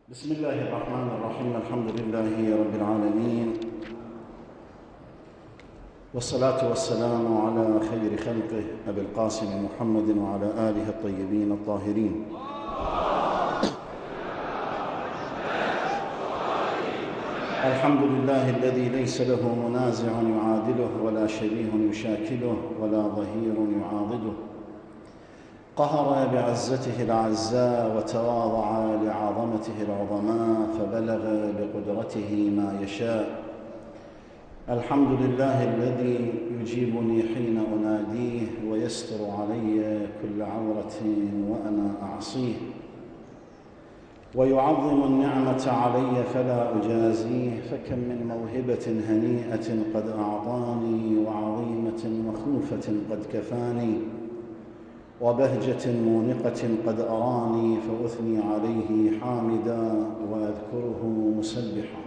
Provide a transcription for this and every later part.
بسم الله الرحمن الرحيم. الحمد لله رب العالمين، والصلاة والسلام على خير خلقه أبي القاسم محمد وعلى آله الطيبين الطاهرين. الحمد لله الذي ليس له منازع يعادله ولا شبيه يشاكله ولا ظهير يعاضده، قهر بعزته الأعزاء وتواضع لعظمته العظماء فبلغ بقدرته ما يشاء. الحمد لله الذي يجيبني حين أناديه ويستر علي كل عورة وأنا أعصيه، ويعظم النعمة علي فلا أجازيه، فكم من موهبة هنيئة قد أعطاني وعظيمة مخلوفة قد كفاني وبهجة مونقة قد أراني، فأثني عليه حامدا وأذكره مسبحا.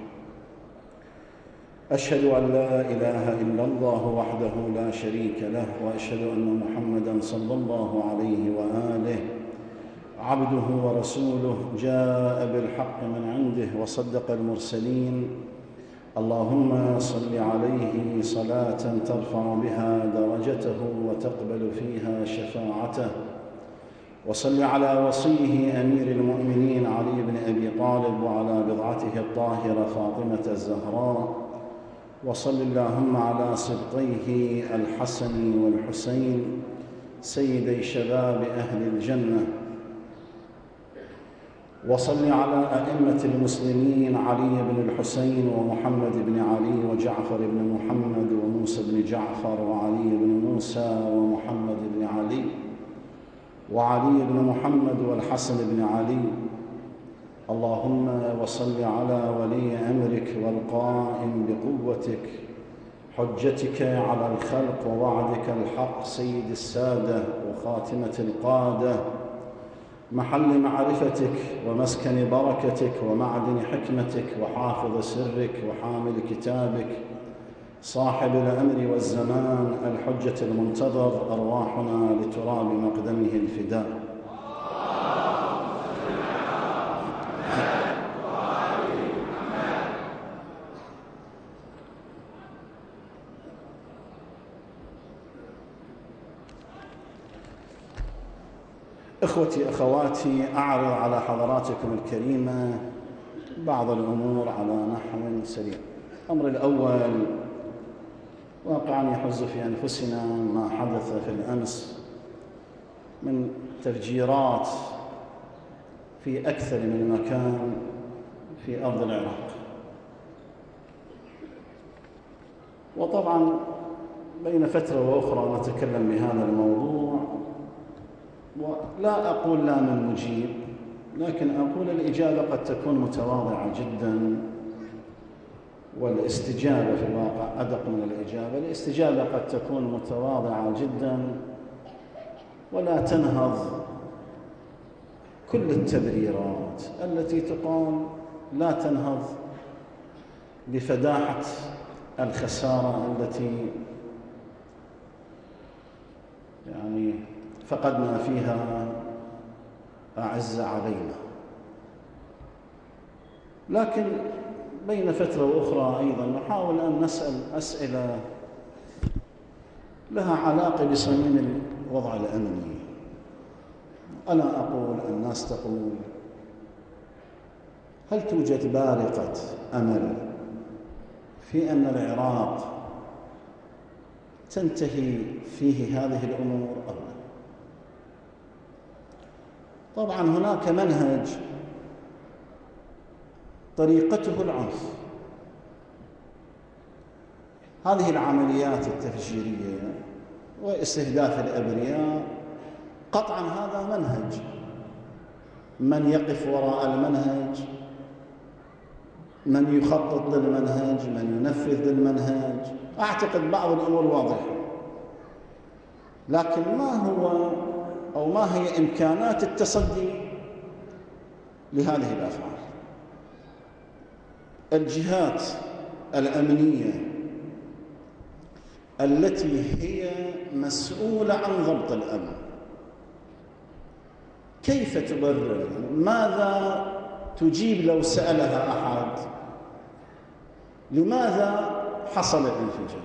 أشهد أن لا إله إلا الله وحده لا شريك له، وأشهد أن محمدًا صلى الله عليه وآله عبده ورسوله جاء بالحق من عنده وصدق المرسلين. اللهم صل عليه صلاة ترفع بها درجته وتقبل فيها شفاعته، وصل على وصيه أمير المؤمنين علي بن أبي طالب وعلى بضعته الطاهرة فاطمة الزهراء، وصل اللهم على سبطيه الحسن والحسين سيدي شباب أهل الجنة، وصل على أئمة المسلمين علي بن الحسين ومحمد بن علي وجعفر بن محمد وموسى بن جعفر وعلي بن موسى ومحمد بن علي وعلي بن محمد والحسن بن علي. اللهم وصل على ولي أمرك والقائم بقوتك حجتك على الخلق ووعدك الحق سيد السادة وخاتمة القادة، محل معرفتك ومسكن بركتك ومعدن حكمتك وحافظ سرك وحامل كتابك، صاحب الأمر والزمان الحجة المنتظر، أرواحنا لتراب مقدمه الفداء. إخوتي أخواتي، أعرض على حضراتكم الكريمة بعض الأمور على نحو سريع. الأمر الأول، واقعا يحز في أنفسنا ما حدث في الأمس من تفجيرات في أكثر من مكان في أرض العراق. وطبعا بين فترة وأخرى نتكلم بهذا الموضوع، ولا أقول لا من مجيب، لكن أقول الإجابة قد تكون متواضعة جدا، والاستجابة في الواقع أدق من الإجابة. الاستجابة قد تكون متواضعة جدا ولا تنهض كل التبريرات التي تقال، لا تنهض بفداحة الخسارة التي فقدنا فيها أعز علينا. لكن بين فترة وأخرى أيضا نحاول أن نسأل أسئلة لها علاقة بصميم الوضع الأمني. أنا أقول، الناس تقول، هل توجد بارقة أمل في أن العراق تنتهي فيه هذه الأمور أو لا؟ طبعا هناك منهج طريقته العنف. هذه العمليات التفجيرية واستهداف الأبرياء قطعا هذا منهج. من يقف وراء المنهج، من يخطط للمنهج، من ينفذ للمنهج، أعتقد بعض الأمور واضحة. لكن ما هو أو ما هي إمكانات التصدي لهذه الأفعال؟ الجهات الأمنية التي هي مسؤولة عن ضبط الأمن كيف تبرر؟ ماذا تجيب لو سألها أحد لماذا حصل الانفجار.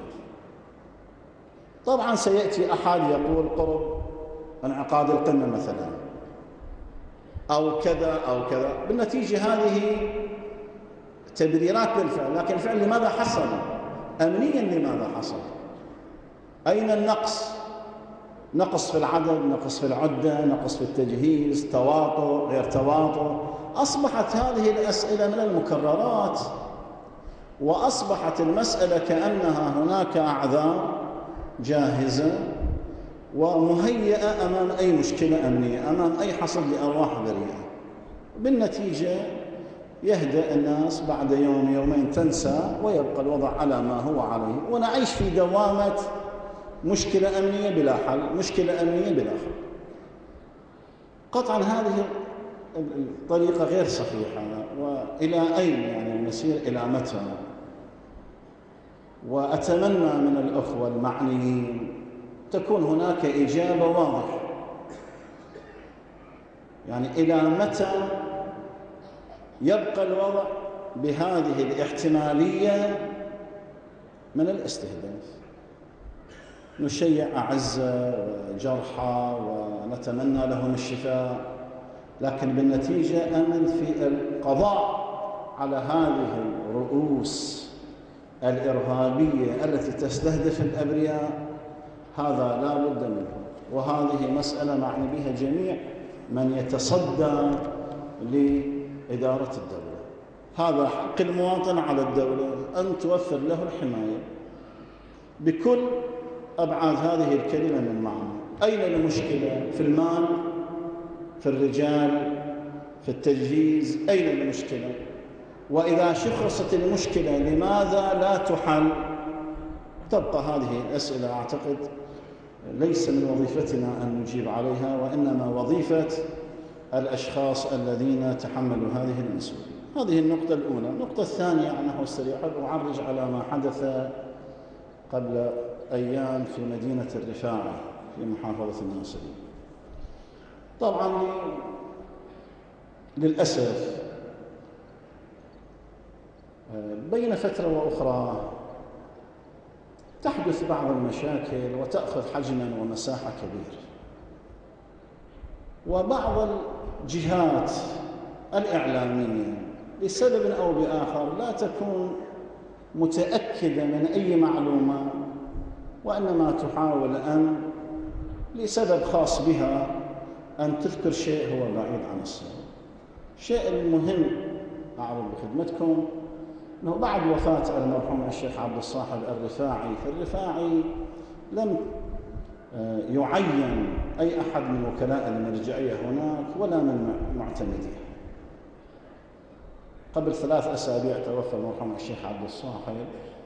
طبعا سيأتي أحد يقول قرب انعقاد القمة مثلا أو كذا أو كذا، بالنتيجة هذه تبريرات للفعل، لكن الفعل لماذا حصل؟ أمنيا لماذا حصل؟ أين النقص؟ نقص في العدد، نقص في العدة، نقص في التجهيز، تواطؤ، غير تواطؤ. أصبحت هذه الأسئلة من المكررات، وأصبحت المسألة كأنها هناك أعذار جاهزة ومهيئة أمام أي مشكلة أمنية، أمام أي حصد لأرواح بريئة. بالنتيجة يهدأ الناس بعد يوم يومين، تنسى ويبقى الوضع على ما هو عليه، ونعيش في دوامة مشكلة أمنية بلا حل، مشكلة أمنية بلا حل. قطعا هذه الطريقة غير صحيحة، وإلى أين يعني المسير، إلى متى؟ وأتمنى من الأخوة المعنيين تكون هناك إجابة واضحة، يعني إلى متى يبقى الوضع بهذه الاحتمالية من الاستهداف؟ نشيع أعزة جرحى ونتمنى لهم الشفاء، لكن بالنتيجة أمل في القضاء على هذه الرؤوس الإرهابية التي تستهدف الأبرياء، هذا لا بد منه. وهذه مسألة معني بها جميع من يتصدى لإدارة الدولة. هذا حق المواطن على الدولة أن توفر له الحماية بكل أبعاد هذه الكلمة من معنى. أين المشكلة؟ في المال، في الرجال، في التجهيز، أين المشكلة؟ وإذا شخصت المشكلة لماذا لا تحل؟ تبقى هذه الأسئلة أعتقد ليس من وظيفتنا أن نجيب عليها، وإنما وظيفة الأشخاص الذين تحملوا هذه المسؤولية. هذه النقطة الأولى. النقطة الثانية أنه أحب أعرج على ما حدث قبل أيام في مدينة الرفاعة في محافظة الناصرية. طبعا للأسف بين فترة وأخرى تحدث بعض المشاكل وتأخذ حجماً ومساحة كبيرة، وبعض الجهات الإعلامية لسبب أو بآخر لا تكون متأكدة من أي معلومة، وإنما تحاول أن لسبب خاص بها أن تذكر شيء هو بعيد عن الصواب. الشيء المهم أعرض بخدمتكم أنه بعد وفاة المرحوم الشيخ عبد الصاحب الرفاعي، فالرفاعي لم يعين أي أحد من وكلاء المرجعية هناك ولا من معتمديه. قبل 3 أسابيع توفى المرحوم الشيخ عبد الصاحب،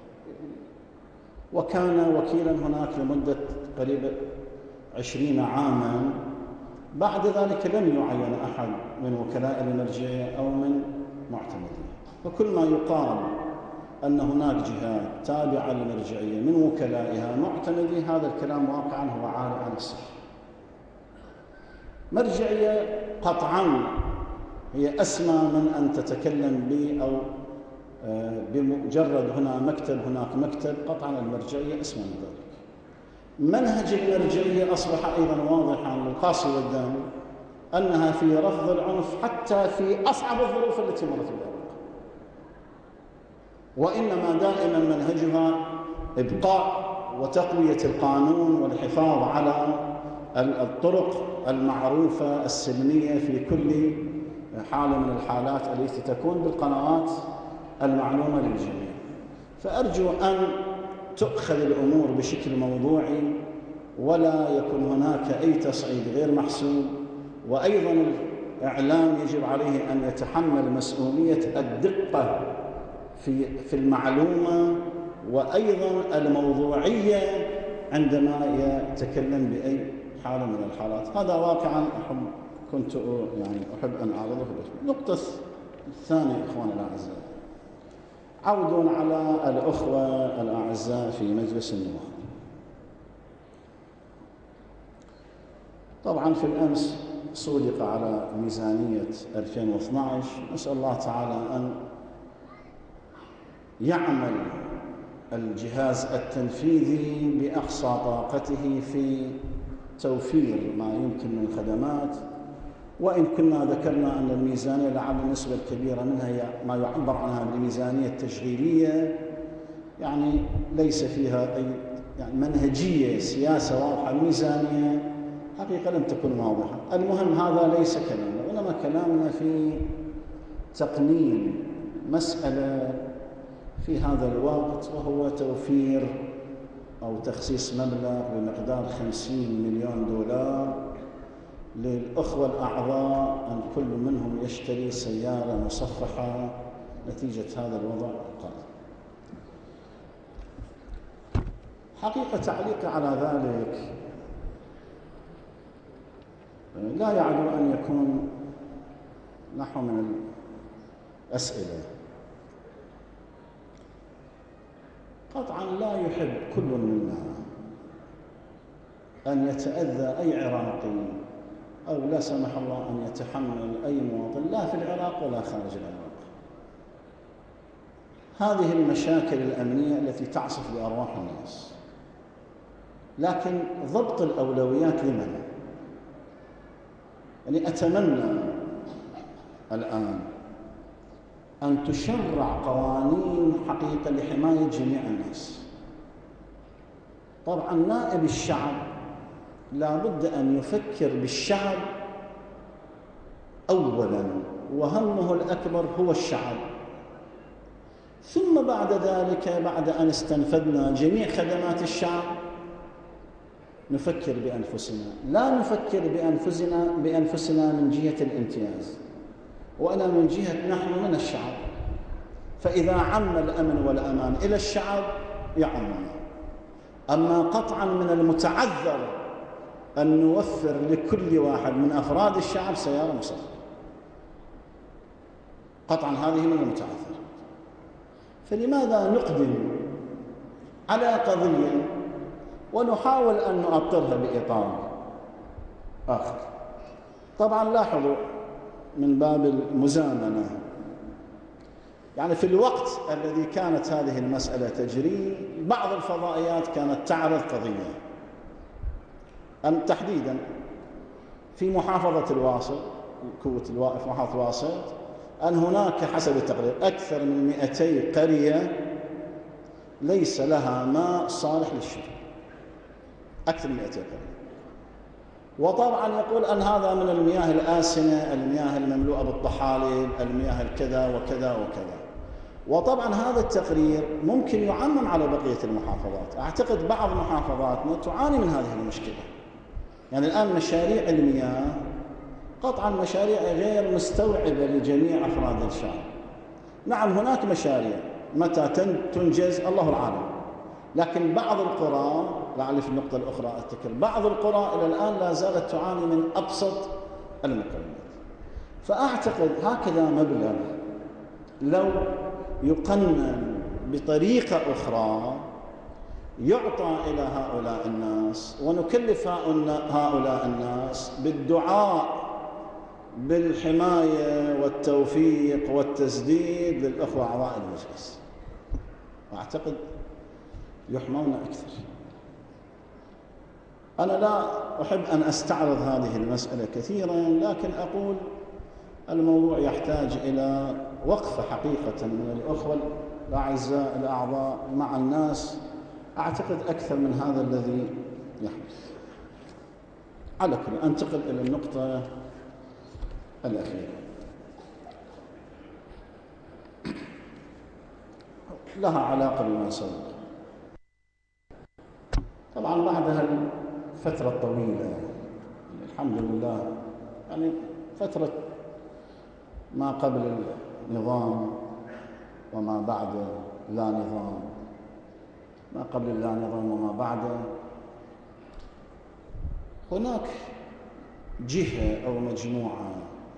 وكان وكيلا هناك لمدة قريبة 20 عاما. بعد ذلك لم يعين أحد من وكلاء المرجعية أو من معتمديه. فكل ما يقال أن هناك جهات تابعة للمرجعية من وكلائها معتمدي، هذا الكلام واقعا هو عاري عن الصحة. مرجعية قطعا هي أسمى من أن تتكلم ب أو بمجرد هنا مكتب هناك مكتب. قطعا المرجعية أسمى من ذلك. منهج المرجعية أصبح أيضا واضحا للقاصي والداني أنها في رفض العنف حتى في أصعب الظروف التي مرت بها، وإنما دائما منهجها إبقاء وتقوية القانون والحفاظ على الطرق المعروفة السلمية في كل حالة من الحالات التي تكون بالقنوات المعلومة للجميع. فأرجو أن تؤخذ الأمور بشكل موضوعي، ولا يكون هناك أي تصعيد غير محسوب. وأيضا الإعلام يجب عليه أن يتحمل مسؤولية الدقة في المعلومة، وأيضا الموضوعية عندما يتكلم بأي حالة من الحالات. هذا واقعا كنت أحب أن أعرضه لكم. النقطة الثانية إخواني الأعزاء، عود على الأخوة الأعزاء في مجلس النواب. طبعا في الأمس صودق على ميزانية 2012. نسأل الله تعالى أن يعمل الجهاز التنفيذي بأقصى طاقته في توفير ما يمكن من خدمات، وإن كنا ذكرنا أن الميزانية لعل النسبة الكبيرة منها هي ما يعبر عنها بالميزانية التشغيلية، يعني ليس فيها أي منهجية سياسة واضحة. الميزانية حقيقة لم تكن واضحة. المهم هذا ليس كلامنا، وإنما كلامنا في تقنين مسألة في هذا الوقت، وهو توفير أو تخصيص مبلغ بمقدار 50 مليون دولار للأخوة الأعضاء أن كل منهم يشتري سيارة مصفحة نتيجة هذا الوضع القائم. حقيقة تعليقي على ذلك لا يعدو أن يكون نحو من الأسئلة. قطعا لا يحب كل منا أن يتأذى أي عراقي أو لا سمح الله أن يتحمل أي مواطن لا في العراق ولا خارج العراق هذه المشاكل الأمنية التي تعصف بأرواح الناس. لكن ضبط الأولويات لمن؟ يعني أتمنى الآن أن تشرع قوانين حقيقة لحماية جميع الناس. طبعا نائب الشعب لا بد أن يفكر بالشعب أولا، وهمه الأكبر هو الشعب، ثم بعد ذلك بعد أن استنفذنا جميع خدمات الشعب نفكر بأنفسنا. لا نفكر بأنفسنا من جهة الامتياز، وأنا من جهة نحن من الشعب. فإذا عم الأمن والأمان إلى الشعب يعمنا. أما قطعا من المتعذر أن نوفر لكل واحد من أفراد الشعب سيارة مصفحة، قطعا هذه من المتعذر. فلماذا نقدم على قضية ونحاول أن نؤطرها بإطار آخر؟ طبعا لاحظوا من باب المزامنة، يعني في الوقت الذي كانت هذه المسألة تجري بعض الفضائيات كانت تعرض قضية تحديدا في محافظة الواسط، كوة الواقف محافظة الواسط، أن هناك حسب التقرير أكثر من 200 قرية ليس لها ماء صالح للشرب، أكثر من 200 قرية. وطبعا يقول أن هذا من المياه الآسنة، المياه المملوءة بالطحالب، المياه الكذا وكذا وكذا. وطبعا هذا التقرير ممكن يعمم على بقية المحافظات. أعتقد بعض محافظاتنا تعاني من هذه المشكلة. يعني الآن مشاريع المياه قطعا مشاريع غير مستوعبة لجميع أفراد الشعب. نعم هناك مشاريع متى تنجز الله العالم، لكن بعض القرى، لعل في النقطة الأخرى أذكر، بعض القرى إلى الآن لا زالت تعاني من أبسط المكونات. فأعتقد هكذا مبلغ لو يقنن بطريقة أخرى يعطى إلى هؤلاء الناس، ونكلف هؤلاء الناس بالدعاء بالحماية والتوفيق والتسديد للأخوة أعضاء المجلس، أعتقد يحمون أكثر. أنا لا أحب أن أستعرض هذه المسألة كثيرا، لكن أقول الموضوع يحتاج إلى وقفة حقيقة من الأخوة الأعزاء الأعضاء مع الناس، أعتقد أكثر من هذا الذي يحدث. على كل أنتقل إلى النقطة الأخيرة، لها علاقة بما سبق. طبعا بعد هالفترة الطويلة الحمد لله، يعني فترة ما قبل النظام وما بعد لا نظام، ما قبل اللا نظام وما بعده، هناك جهة أو مجموعة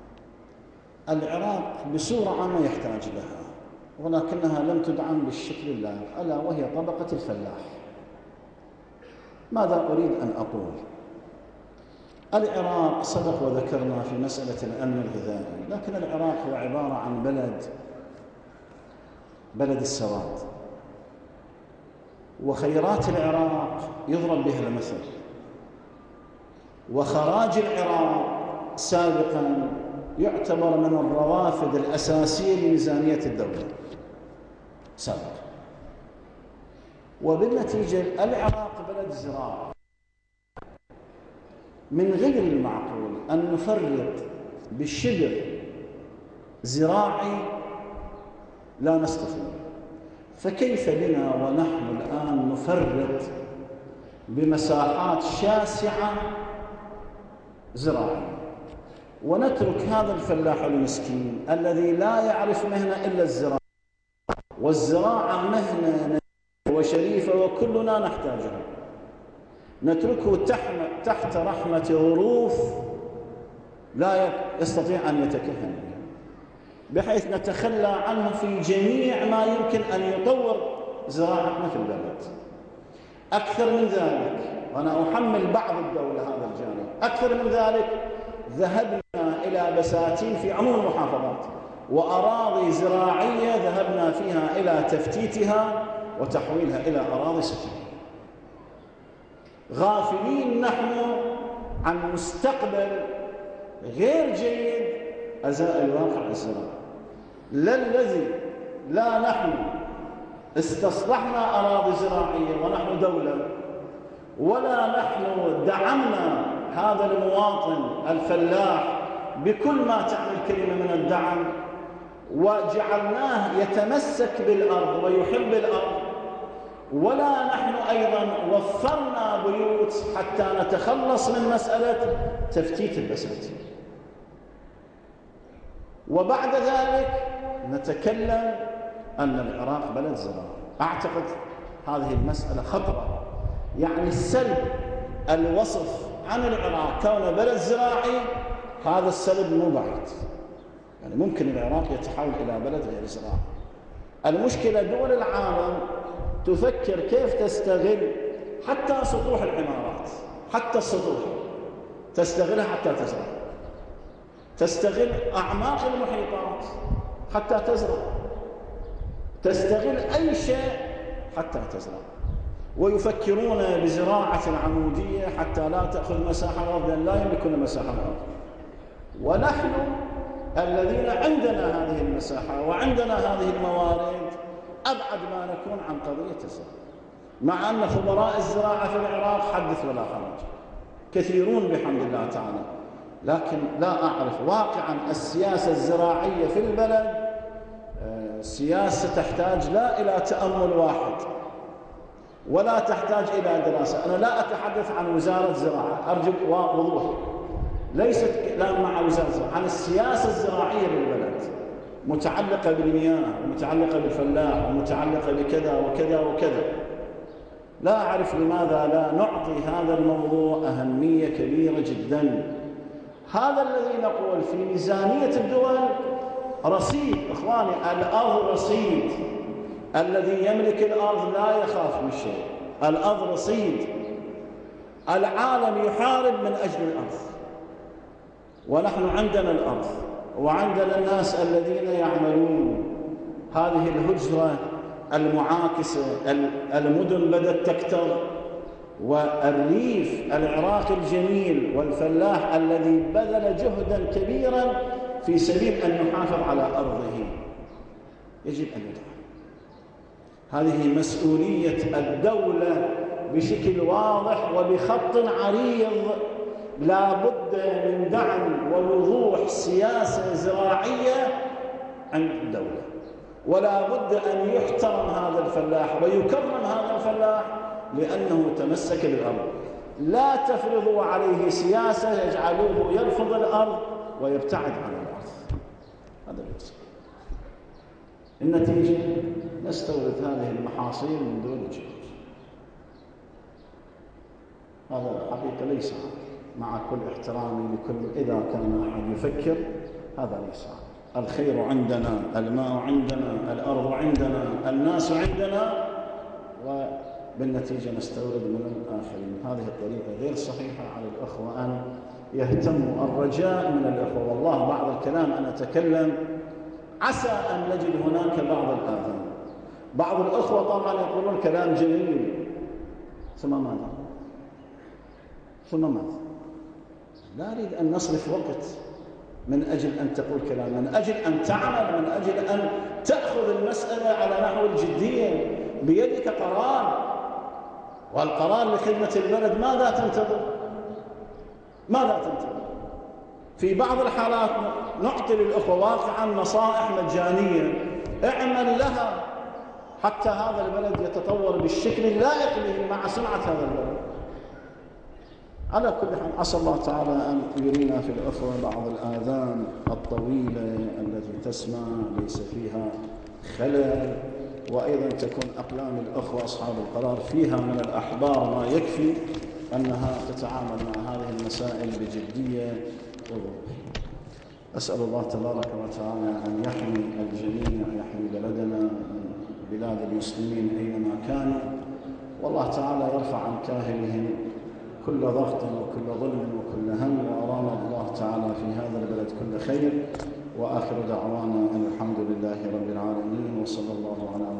العراق بصورة عامة يحتاج لها، ولكنها لم تدعم بالشكل اللائق، ألا وهي طبقة الفلاح. ماذا أريد أن أقول؟ العراق سبق وذكرنا في مسألة الأمن الغذائي، لكن العراق هو عبارة عن بلد السواد، وخيرات العراق يضرب بها المثل، وخراج العراق سابقا يعتبر من الروافد الأساسية لميزانية الدولة سابقا. وبالنتيجة العراق بلد زراعي، من غير المعقول أن نفرط بشبر زراعي لا نستفيد. فكيف بنا ونحن الآن نفرط بمساحات شاسعة زراعية ونترك هذا الفلاح المسكين الذي لا يعرف مهنة إلا الزراعة، والزراعة مهنة وشريفة وكلنا نحتاجها، نتركه تحت رحمة ظروف لا يستطيع أن يتكهن بها، بحيث نتخلى عنه في جميع ما يمكن أن يطور زراعتنا في البلد. أكثر من ذلك، وأنا أحمل بعض الدولة هذا الجانب، أكثر من ذلك ذهبنا إلى بساتين في عموم المحافظات وأراضي زراعية ذهبنا فيها إلى تفتيتها وتحويلها إلى أراضي سكنية، غافلين نحن عن مستقبل غير جيد أزاء الواقع الزراعي. لا نحن استصلحنا أراضي زراعية ونحن دولة، ولا نحن دعمنا هذا المواطن الفلاح بكل ما تعني الكلمة من الدعم وجعلناه يتمسك بالأرض ويحب الأرض، ولا نحن أيضا وفرنا بيوت حتى نتخلص من مسألة تفتيت البساتين. وبعد ذلك نتكلم أن العراق بلد زراعي. أعتقد هذه المسألة خطرة، يعني السلب الوصف عن العراق كونه بلد زراعي، هذا السلب مو بعيد، يعني ممكن العراق يتحول إلى بلد غير زراعي. المشكلة دول العالم تفكر كيف تستغل حتى سطوح العمارات، حتى السطوح تستغلها حتى تزرع، تستغل أعماق المحيطات حتى تزرع، تستغل أي شيء حتى تزرع، ويفكرون بزراعة عمودية حتى لا تأخذ مساحة الأرض لأن لا يملكون مساحة الأرض. ونحن الذين عندنا هذه المساحة وعندنا هذه الموارد أبعد ما نكون عن قضية الزراعة، مع أن خبراء الزراعة في العراق حدث ولا حرج كثيرون بحمد الله تعالى، لكن لا أعرف واقعا السياسة الزراعية في البلد سياسة تحتاج لا إلى تأمل واحد ولا تحتاج إلى دراسة. أنا لا أتحدث عن وزارة الزراعة، أرجو وضوح، ليست كلام مع وزارة الزراعة، عن السياسة الزراعية للبلد متعلقة بالمياه ومتعلقة بالفلاح ومتعلقة بكذا وكذا وكذا. لا أعرف لماذا لا نعطي هذا الموضوع أهمية كبيرة جدا. هذا الذي نقول في ميزانية الدول رصيد، إخواني الأرض رصيد، الذي يملك الأرض لا يخاف من شيء، الأرض رصيد. العالم يحارب من أجل الأرض، ونحن عندنا الأرض وعندنا الناس الذين يعملون. هذه الهجرة المعاكسة، المدن بدأت تكتر، والريف العراقي الجميل والفلاح الذي بذل جهدا كبيرا في سبيل أن يحافظ على أرضه يجب أن يدعم. هذه مسؤولية الدولة بشكل واضح وبخط عريض. لا بد من دعم ووضوح سياسة زراعية عند الدولة، ولا بد أن يحترم هذا الفلاح ويكرم هذا الفلاح لأنه تمسك بالأرض. لا تفرضوا عليه سياسة يجعلوه يرفض الأرض ويبتعد عن الأرض، هذا الوصف. النتيجة نستورد هذه المحاصيل من دول الجيش. هذا حقيقة ليس مع كل احترامي لكل، إذا كان أحد يفكر هذا ليس. الخير عندنا، الماء عندنا، الأرض عندنا، الناس عندنا، وبالنتيجة نستورد من الآخرين. هذه الطريقة غير صحيحة. على الأخوة أن يهتم. الرجاء من الإخوة، والله بعض الكلام أنا أتكلم عسى أن نجد هناك بعض الآذان. بعض الأخوة طبعا يقولون كلام جميل، ثم ماذا؟ ثم ماذا؟ لا أريد أن نصرف وقت من أجل أن تقول كلام، من أجل أن تعمل، من أجل أن تأخذ المسألة على نحو الجدية. بيدك قرار، والقرار لخدمة البلد. ماذا تنتظر؟ ماذا تنتظر؟ في بعض الحالات نعطي للأخوة واقعا نصائح مجانية، اعمل لها حتى هذا البلد يتطور بالشكل اللائق به مع سمعة هذا البلد. على كل حال، عسى الله تعالى أن يرينا في الأخوة بعض الآذان الطويلة التي تسمع ليس فيها خلل، وأيضا تكون أقلام الأخوة أصحاب القرار فيها من الأحبار ما يكفي أنها تتعامل مع هذه المسائل بجدية ووضوح. أسأل الله تبارك وتعالى أن يحمي الجميع، يحمي بلدنا، بلاد المسلمين أينما كانوا، والله تعالى يرفع عن كاهلهم كل ضغط وكل ظلم وكل هم، وأرانا الله تعالى في هذا البلد كل خير. وآخر دعوانا أن الحمد لله رب العالمين، وصلى الله على